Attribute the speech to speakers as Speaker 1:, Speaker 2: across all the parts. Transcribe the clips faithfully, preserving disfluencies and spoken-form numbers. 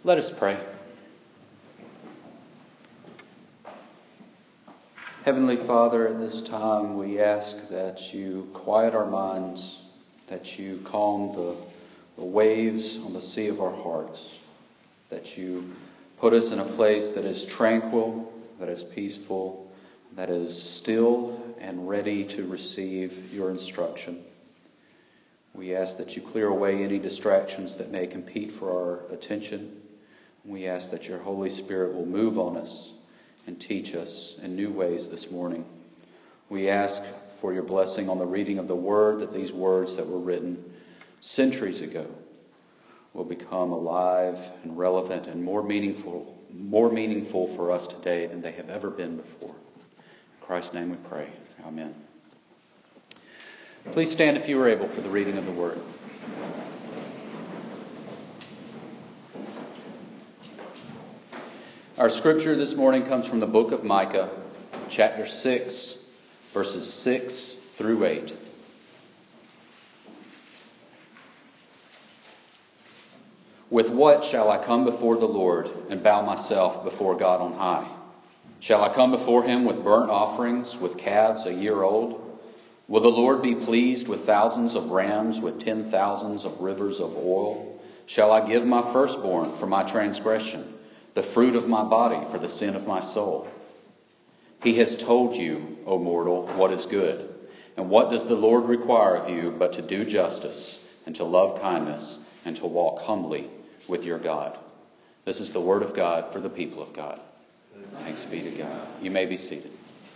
Speaker 1: Let us pray. Heavenly Father, at this time we ask that you quiet our minds, that you calm the, the waves on the sea of our hearts, that you put us in a place that is tranquil, that is peaceful, that is still and ready to receive your instruction. We ask that you clear away any distractions that may compete for our attention. We ask that your Holy Spirit will move on us and teach us in new ways this morning. We ask for your blessing on the reading of the Word, that these words that were written centuries ago will become alive and relevant and more meaningful, more meaningful for us today than they have ever been before. In Christ's name we pray. Amen. Please stand if you are able for the reading of the Word. Our scripture this morning comes from the book of Micah, chapter six, verses six through eight. With what shall I come before the Lord and bow myself before God on high? Shall I come before him with burnt offerings, with calves a year old? Will the Lord be pleased with thousands of rams, with ten thousands of rivers of oil? Shall I give my firstborn for my transgression, the fruit of my body for the sin of my soul? He has told you, O mortal, what is good. And what does the Lord require of you but to do justice and to love kindness and to walk humbly with your God? This is the word of God for the people of God. Thanks be to God. You may be seated.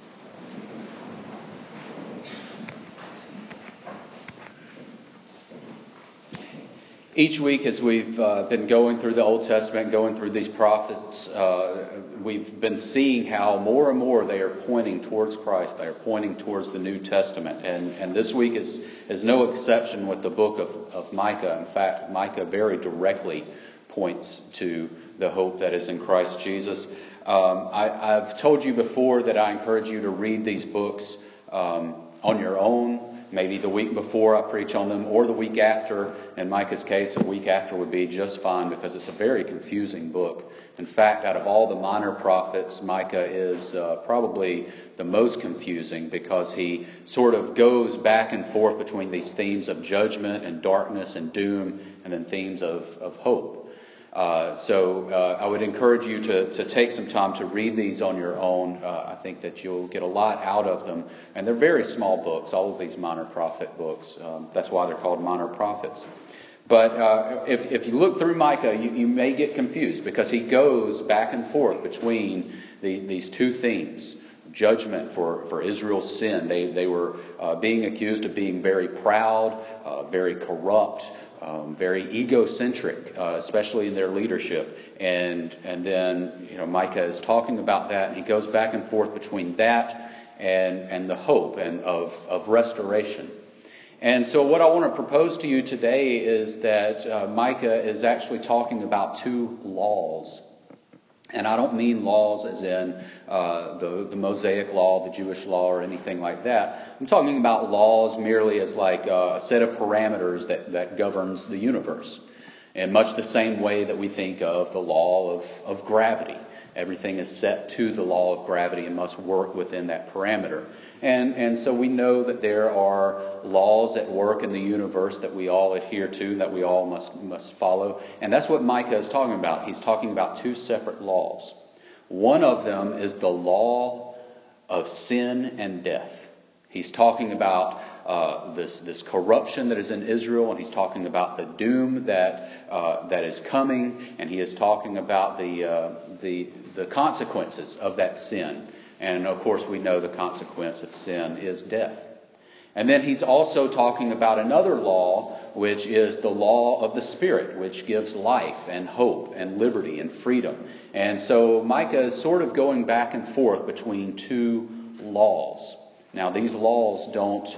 Speaker 1: Each week as we've uh, been going through the Old Testament, going through these prophets, uh, we've been seeing how more and more they are pointing towards Christ. They are pointing towards the New Testament. And, and this week is, is no exception with the book of, of Micah. In fact, Micah very directly points to the hope that is in Christ Jesus. Um, I, I've told you before that I encourage you to read these books um, on your own. Maybe the week before I preach on them, or the week after. In Micah's case, a week after would be just fine because it's a very confusing book. In fact, out of all the minor prophets, Micah is uh, probably the most confusing because he sort of goes back and forth between these themes of judgment and darkness and doom, and then themes of, of hope. Uh, so uh, I would encourage you to, to take some time to read these on your own. Uh, I think that you'll get a lot out of them. And they're very small books, all of these minor prophet books. Um, that's why they're called minor prophets. But uh, if, if you look through Micah, you, you may get confused because he goes back and forth between the, these two themes. Judgment for, for Israel's sin. They, they were uh, being accused of being very proud, uh, very corrupt, Um, very egocentric, uh, especially in their leadership. And and then, you know, Micah is talking about that, and he goes back and forth between that and and the hope and of, of restoration. And so what I want to propose to you today is that uh, Micah is actually talking about two laws. And I don't mean laws as in uh, the, the Mosaic law, the Jewish law, or anything like that. I'm talking about laws merely as like uh, a set of parameters that, that governs the universe. In much the same way that we think of the law of, of gravity. Everything is set to the law of gravity and must work within that parameter. And and so we know that there are laws at work in the universe that we all adhere to, that we all must must follow. And that's what Micah is talking about. He's talking about two separate laws. One of them is the law of sin and death. He's talking about uh, this this corruption that is in Israel, and he's talking about the doom that uh, that is coming, and he is talking about the uh, the the consequences of that sin. And of course, we know the consequence of sin is death. And then he's also talking about another law, which is the law of the Spirit, which gives life and hope and liberty and freedom. And so Micah is sort of going back and forth between two laws. Now, these laws don't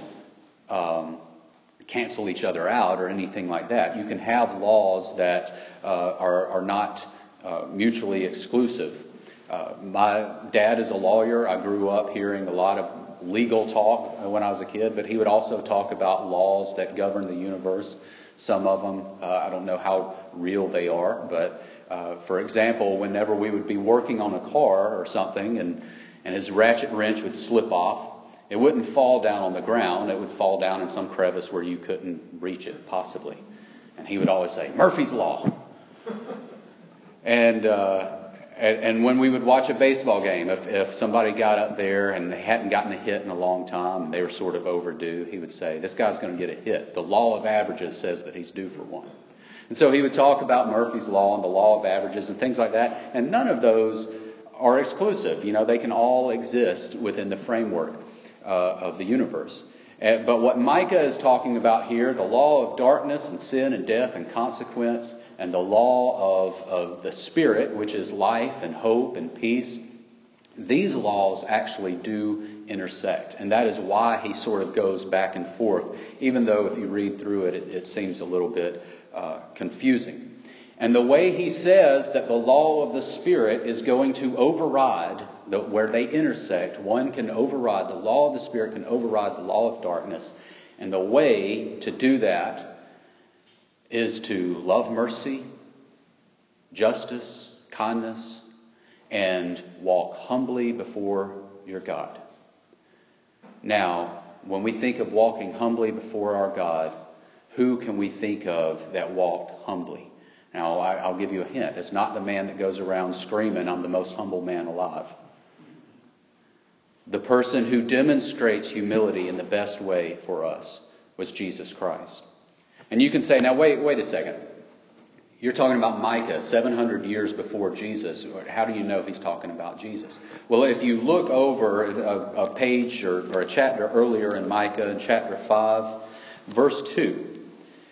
Speaker 1: um, cancel each other out or anything like that. You can have laws that uh, are, are not uh, mutually exclusive. Uh, my dad is a lawyer. I grew up hearing a lot of legal talk when I was a kid, but he would also talk about laws that govern the universe. some of them. Uh, I don't know how real they are, but uh, for example, whenever we would be working on a car or something and, and his ratchet wrench would slip off, it wouldn't fall down on the ground. It would fall down in some crevice where you couldn't reach it, possibly. And he would always say, Murphy's Law. And, uh, and and when we would watch a baseball game, if, if somebody got up there and they hadn't gotten a hit in a long time and they were sort of overdue, he would say, this guy's going to get a hit. The law of averages says that he's due for one. And so he would talk about Murphy's Law and the law of averages and things like that. And none of those are exclusive. You know, they can all exist within the framework uh, of the universe. Uh, but what Micah is talking about here, the law of darkness and sin and death and consequence, and the law of, of the Spirit, which is life and hope and peace, these laws actually do intersect. And that is why he sort of goes back and forth, even though if you read through it, it, it seems a little bit uh, confusing. And the way he says that the law of the Spirit is going to override, the, where they intersect, one can override, the law of the Spirit can override the law of darkness. And the way to do that is to love mercy, justice, kindness, and walk humbly before your God. Now, when we think of walking humbly before our God, who can we think of that walked humbly? Now, I, I'll give you a hint. It's not the man that goes around screaming, I'm the most humble man alive. The person who demonstrates humility in the best way for us was Jesus Christ. And you can say, now wait, wait a second. You're talking about Micah seven hundred years before Jesus. How do you know he's talking about Jesus? Well, if you look over a, a page or, or a chapter earlier in Micah, in chapter five, verse two,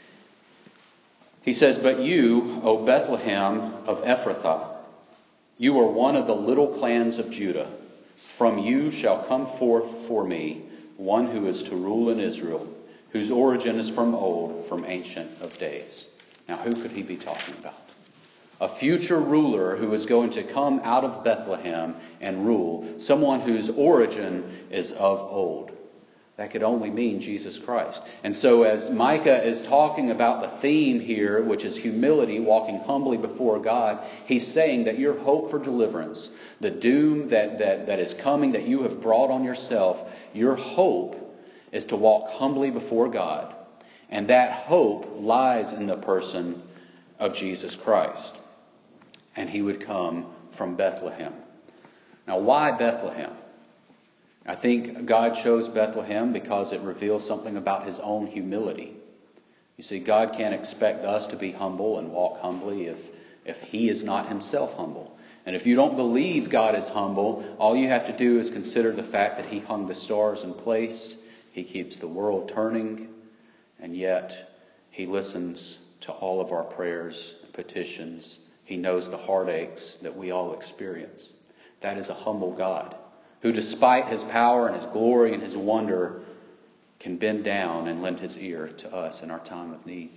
Speaker 1: he says, but you, O Bethlehem of Ephrathah, you are one of the little clans of Judah. From you shall come forth for me one who is to rule in Israel, whose origin is from old, from ancient of days. Now, who could he be talking about? A future ruler who is going to come out of Bethlehem and rule. Someone whose origin is of old. That could only mean Jesus Christ. And so as Micah is talking about the theme here, which is humility, walking humbly before God, he's saying that your hope for deliverance, the doom that, that, that is coming that you have brought on yourself, your hope is to walk humbly before God. And that hope lies in the person of Jesus Christ. And he would come from Bethlehem. Now, why Bethlehem? I think God chose Bethlehem because it reveals something about his own humility. You see, God can't expect us to be humble and walk humbly if, if he is not himself humble. And if you don't believe God is humble, all you have to do is consider the fact that he hung the stars in place. He keeps the world turning. And yet he listens to all of our prayers and petitions. He knows the heartaches that we all experience. That is a humble God, who despite his power and his glory and his wonder can bend down and lend his ear to us in our time of need.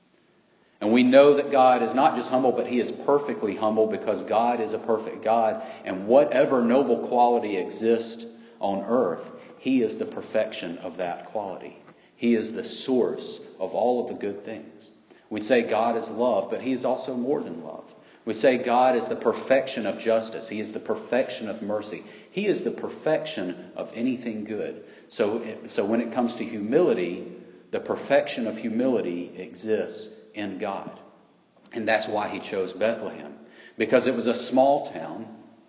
Speaker 1: And we know that God is not just humble, but he is perfectly humble because God is a perfect God. And whatever noble quality exists on earth, he is the perfection of that quality. He is the source of all of the good things. We say God is love, but he is also more than love. We say God is the perfection of justice. He is the perfection of mercy. He is the perfection of anything good. So, so when it comes to humility, the perfection of humility exists in God. And that's why he chose Bethlehem. Because it was a small town.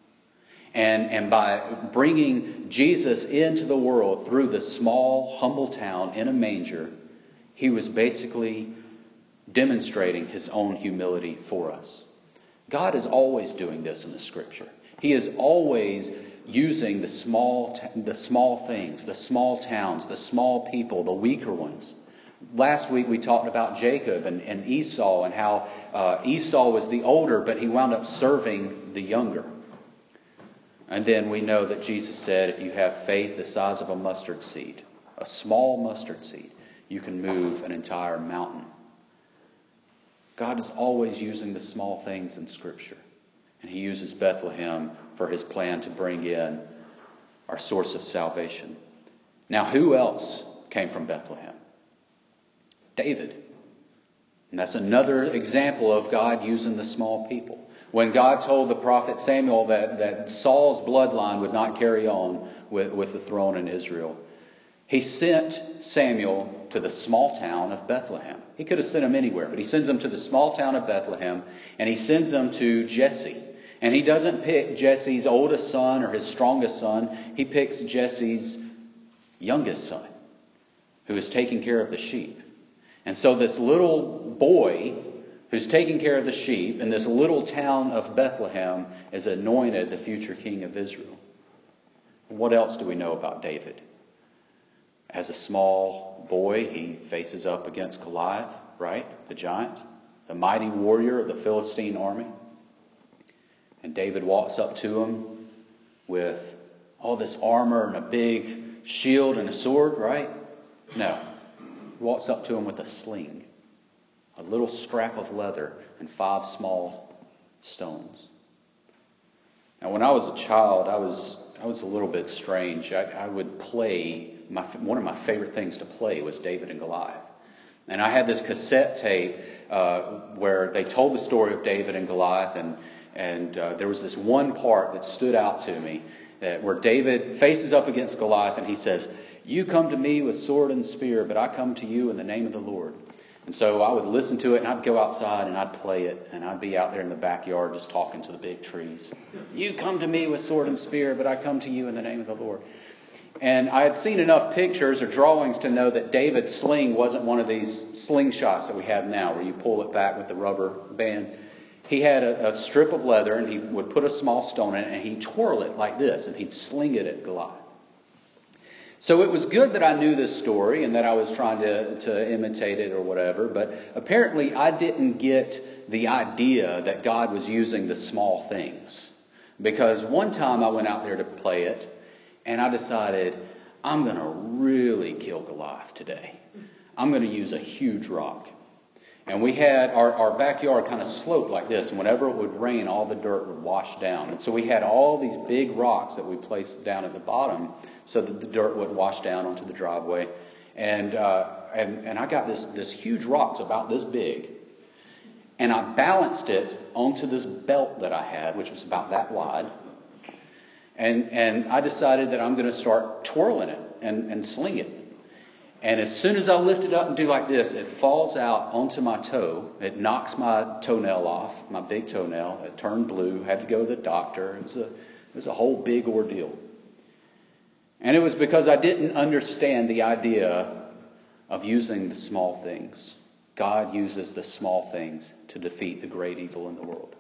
Speaker 1: And, and by bringing Jesus into the world through the small, humble town in a manger, he was basically demonstrating his own humility for us. God is always doing this in the Scripture. He is always using the small, the small things, the small towns, the small people, the weaker ones. Last week we talked about Jacob and, and Esau and how uh, Esau was the older, but he wound up serving the younger. And then we know that Jesus said, if you have faith the size of a mustard seed, a small mustard seed, you can move an entire mountain. God is always using the small things in Scripture. And he uses Bethlehem for his plan to bring in our source of salvation. Now, who else came from Bethlehem? David. And that's another example of God using the small people. When God told the prophet Samuel that, that Saul's bloodline would not carry on with, with the throne in Israel, he sent Samuel to the small town of Bethlehem. He could have sent him anywhere, but he sends him to the small town of Bethlehem, and he sends him to Jesse. And he doesn't pick Jesse's oldest son or his strongest son. He picks Jesse's youngest son, who is taking care of the sheep. And so this little boy who's taking care of the sheep in this little town of Bethlehem is anointed the future king of Israel. What else do we know about David? As a small boy, he faces up against Goliath, right? The giant, the mighty warrior of the Philistine army. And David walks up to him with all this armor and a big shield and a sword, right? No. He walks up to him with a sling, a little scrap of leather, and five small stones. Now, when I was a child, I was I was a little bit strange. I, I would play, my, one of my favorite things to play was David and Goliath. And I had this cassette tape uh, where they told the story of David and Goliath, and And uh, there was this one part that stood out to me, that where David faces up against Goliath and he says, "You come to me with sword and spear, but I come to you in the name of the Lord." And so I would listen to it, and I'd go outside and I'd play it, and I'd be out there in the backyard just talking to the big trees. "You come to me with sword and spear, but I come to you in the name of the Lord." And I had seen enough pictures or drawings to know that David's sling wasn't one of these slingshots that we have now, where you pull it back with the rubber band. He had a, a strip of leather, and he would put a small stone in it, and he'd twirl it like this, and he'd sling it at Goliath. So it was good that I knew this story and that I was trying to, to imitate it or whatever, but apparently I didn't get the idea that God was using the small things. Because one time I went out there to play it, and I decided, I'm going to really kill Goliath today. I'm going to use a huge rock. And we had our, our backyard kind of sloped like this. And whenever it would rain, all the dirt would wash down. And so we had all these big rocks that we placed down at the bottom so that the dirt would wash down onto the driveway. And uh, and, and I got this, this huge rock, it's about this big. And I balanced it onto this belt that I had, which was about that wide. And, and I decided that I'm going to start twirling it and, and sling it. And as soon as I lift it up and do like this, it falls out onto my toe. It knocks my toenail off, my big toenail. It turned blue. Had to go to the doctor. It was a, it was a whole big ordeal. And it was because I didn't understand the idea of using the small things. God uses the small things to defeat the great evil in the world.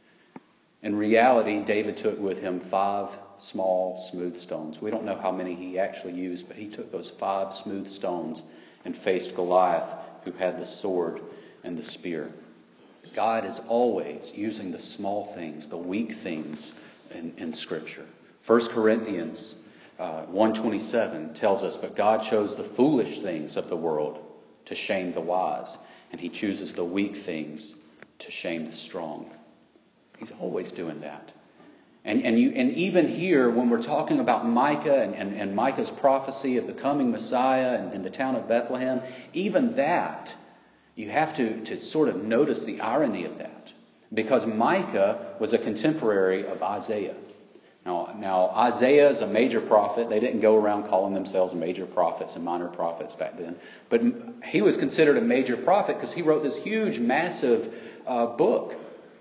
Speaker 1: In reality, David took with him five small, smooth stones. We don't know how many he actually used, but he took those five smooth stones and faced Goliath, who had the sword and the spear. God is always using the small things, the weak things in, in Scripture. First Corinthians uh, one twenty-seven tells us, "But God chose the foolish things of the world to shame the wise, and he chooses the weak things to shame the strong." He's always doing that. And and you and even here, when we're talking about Micah and, and, and Micah's prophecy of the coming Messiah in, in the town of Bethlehem, even that, you have to, to sort of notice the irony of that. Because Micah was a contemporary of Isaiah. Now, now Isaiah is a major prophet. They didn't go around calling themselves major prophets and minor prophets back then. But he was considered a major prophet because he wrote this huge, massive uh, book.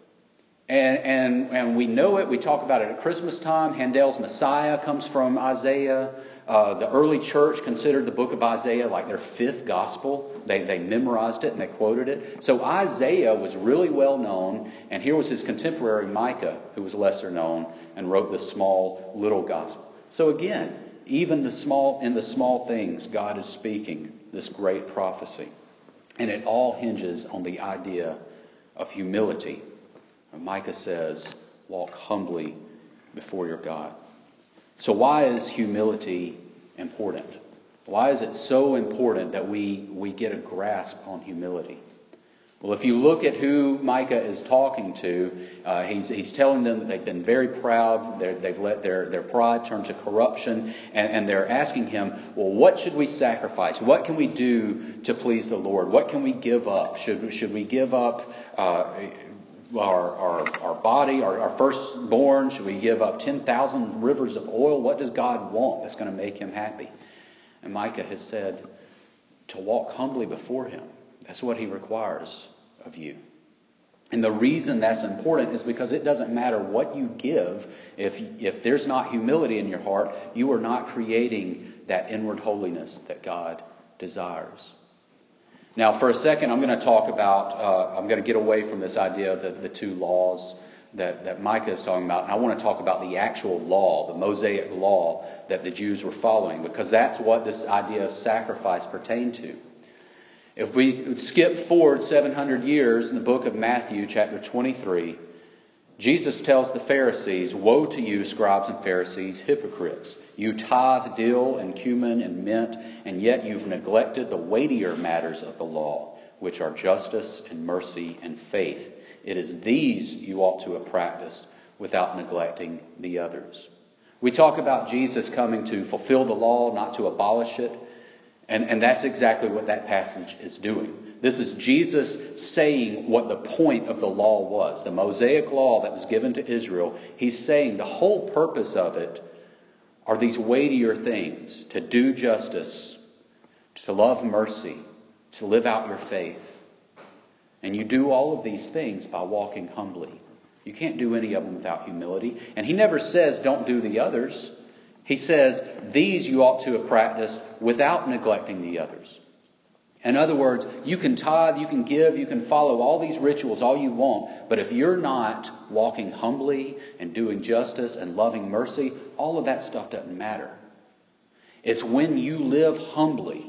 Speaker 1: And, and and we know it. We talk about it at Christmas time. Handel's Messiah comes from Isaiah. Uh, the early church considered the book of Isaiah like their fifth gospel. They they memorized it and they quoted it. So Isaiah was really well known. And here was his contemporary Micah, who was lesser known, and wrote this small little gospel. So again, even the small in the small things, God is speaking this great prophecy. And it all hinges on the idea of humility. Micah says, walk humbly before your God. So why is humility important? Why is it so important that we, we get a grasp on humility? Well, if you look at who Micah is talking to, uh, he's he's telling them that they've been very proud, they're, they've let their, their pride turn to corruption, and, and they're asking him, well, what should we sacrifice? What can we do to please the Lord? What can we give up? Should, should we give up uh, our, our, our body, our, our firstborn? Should we give up ten thousand rivers of oil? What does God want that's going to make him happy? And Micah has said to walk humbly before him. That's what he requires of you. And the reason that's important is because it doesn't matter what you give. If, if there's not humility in your heart, you are not creating that inward holiness that God desires. Now, for a second, I'm going to talk about, uh, I'm going to get away from this idea of the, the two laws that, that Micah is talking about. And I want to talk about the actual law, the Mosaic law that the Jews were following, because that's what this idea of sacrifice pertained to. If we skip forward seven hundred years in the book of Matthew, chapter twenty-three, Jesus tells the Pharisees, "Woe to you, scribes and Pharisees, hypocrites! You tithe dill and cumin and mint, and yet you've neglected the weightier matters of the law, which are justice and mercy and faith. It is these you ought to have practiced without neglecting the others." We talk about Jesus coming to fulfill the law, not to abolish it. And, and that's exactly what that passage is doing. This is Jesus saying what the point of the law was. The Mosaic law that was given to Israel. He's saying the whole purpose of it are these weightier things. To do justice, to love mercy, to live out your faith. And you do all of these things by walking humbly. You can't do any of them without humility. And he never says don't do the others. He says, these you ought to have practiced without neglecting the others. In other words, you can tithe, you can give, you can follow all these rituals all you want, but if you're not walking humbly and doing justice and loving mercy, all of that stuff doesn't matter. It's when you live humbly,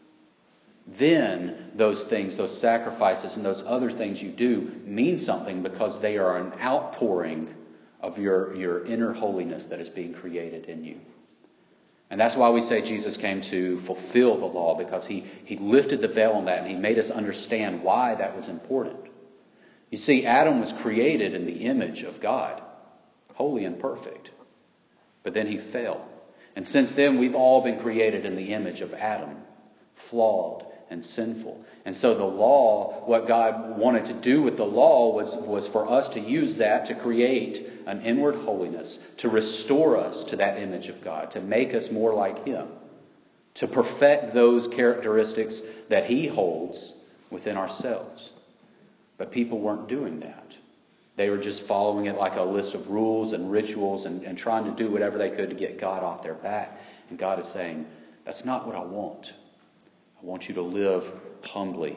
Speaker 1: then those things, those sacrifices and those other things you do mean something, because they are an outpouring of your, your inner holiness that is being created in you. And that's why we say Jesus came to fulfill the law, because he, he lifted the veil on that and he made us understand why that was important. You see, Adam was created in the image of God, holy and perfect. But then he fell. And since then, we've all been created in the image of Adam, flawed and sinful. And so the law, what God wanted to do with the law was, was for us to use that to create an inward holiness, to restore us to that image of God, to make us more like him, to perfect those characteristics that he holds within ourselves. But people weren't doing that. They were just following it like a list of rules and rituals and, and trying to do whatever they could to get God off their back. And God is saying, that's not what I want. I want you to live humbly.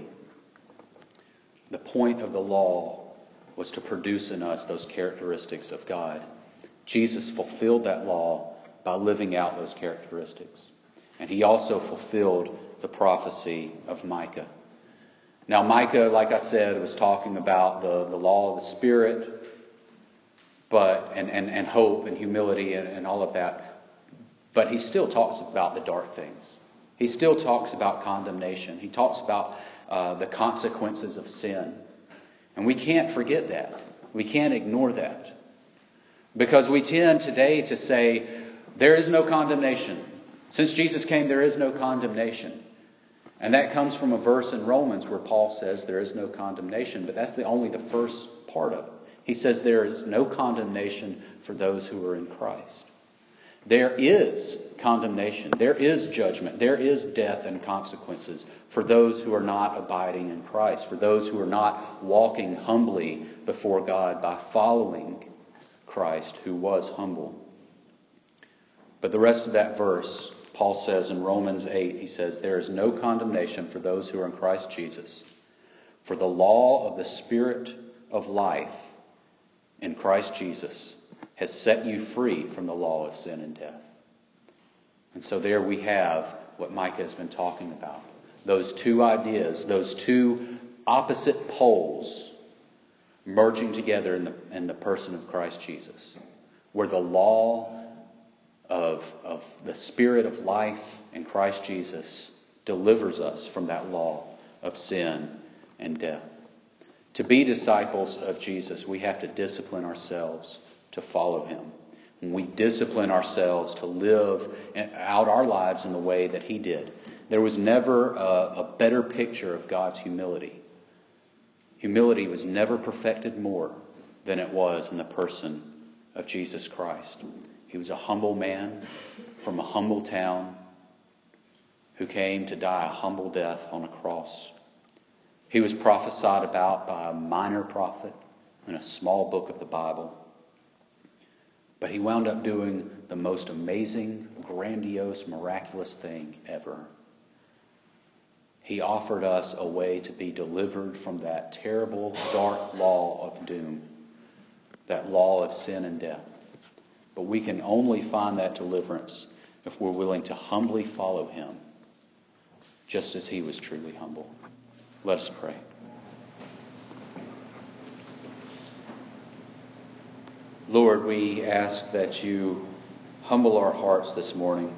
Speaker 1: The point of the law was to produce in us those characteristics of God. Jesus fulfilled that law by living out those characteristics. And he also fulfilled the prophecy of Micah. Now, Micah, like I said, was talking about the, the law of the Spirit, but and, and, and hope and humility and, and all of that. But he still talks about the dark things. He still talks about condemnation. He talks about uh, the consequences of sin. And we can't forget that. We can't ignore that. Because we tend today to say, there is no condemnation. Since Jesus came, there is no condemnation. And that comes from a verse in Romans where Paul says there is no condemnation. But that's the only the first part of it. He says there is no condemnation for those who are in Christ. There is condemnation. There is judgment. There is death and consequences for those who are not abiding in Christ, for those who are not walking humbly before God by following Christ, who was humble. But the rest of that verse, Paul says in Romans eight, he says, there is no condemnation for those who are in Christ Jesus. For the law of the Spirit of life in Christ Jesus has set you free from the law of sin and death. And so there we have what Micah has been talking about. Those two ideas, those two opposite poles merging together in the, in the person of Christ Jesus. Where the law of, of the Spirit of life in Christ Jesus delivers us from that law of sin and death. To be disciples of Jesus, we have to discipline ourselves to follow him. When we discipline ourselves to live out our lives in the way that he did. There was never a, a better picture of God's humility. Humility was never perfected more than it was in the person of Jesus Christ. He was a humble man from a humble town who came to die a humble death on a cross. He was prophesied about by a minor prophet in a small book of the Bible. But he wound up doing the most amazing, grandiose, miraculous thing ever. He offered us a way to be delivered from that terrible, dark law of doom, that law of sin and death. But we can only find that deliverance if we're willing to humbly follow him, just as he was truly humble. Let us pray. Lord, we ask that you humble our hearts this morning,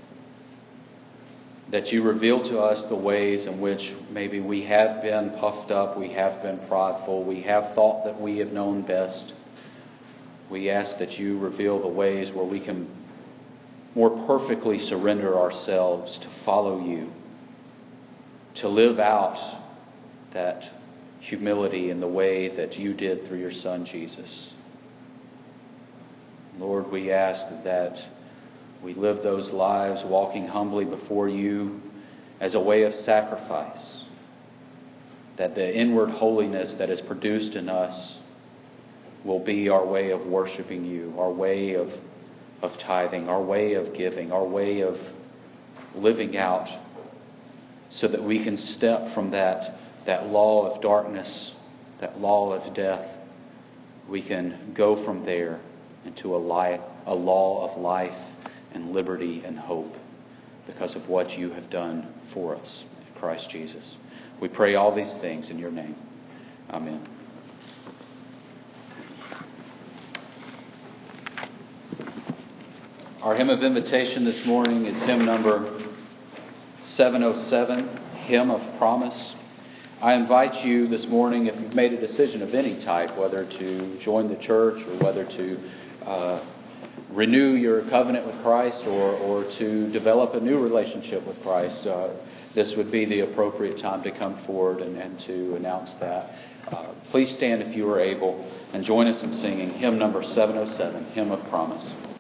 Speaker 1: that you reveal to us the ways in which maybe we have been puffed up, we have been prideful, we have thought that we have known best. We ask that you reveal the ways where we can more perfectly surrender ourselves to follow you, to live out that humility in the way that you did through your Son, Jesus. Lord, we ask that we live those lives walking humbly before you as a way of sacrifice, that the inward holiness that is produced in us will be our way of worshiping you, our way of, of tithing, our way of giving, our way of living out, so that we can step from that that law of darkness, that law of death. We can go from there into a life, a law of life and liberty and hope because of what you have done for us in Christ Jesus. We pray all these things in your name. Amen. Our hymn of invitation this morning is hymn number seven oh seven, Hymn of Promise. I invite you this morning, if you've made a decision of any type, whether to join the church or whether to uh, renew your covenant with Christ or, or to develop a new relationship with Christ, uh, this would be the appropriate time to come forward and, and to announce that. Uh, please stand if you are able and join us in singing hymn number seven oh seven, Hymn of Promise.